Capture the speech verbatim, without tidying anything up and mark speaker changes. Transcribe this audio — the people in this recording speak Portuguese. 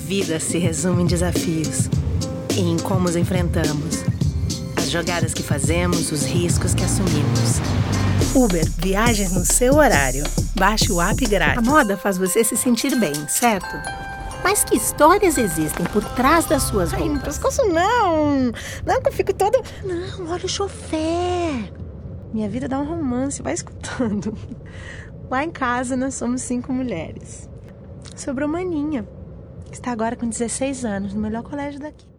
Speaker 1: vida se resume em desafios e em como os enfrentamos. As jogadas que fazemos, os riscos que assumimos. Uber, viagens no seu horário. Baixe o app grátis. A moda faz você se sentir bem, certo? Mas que histórias existem por trás das suas roupas?
Speaker 2: Ai, no pescoço não! Não, que eu fico toda... Não, olha o chofer! Minha vida dá um romance, vai escutando. Lá em casa nós somos cinco mulheres. Sobrou Maninha, que está agora com dezesseis anos, no melhor colégio daqui.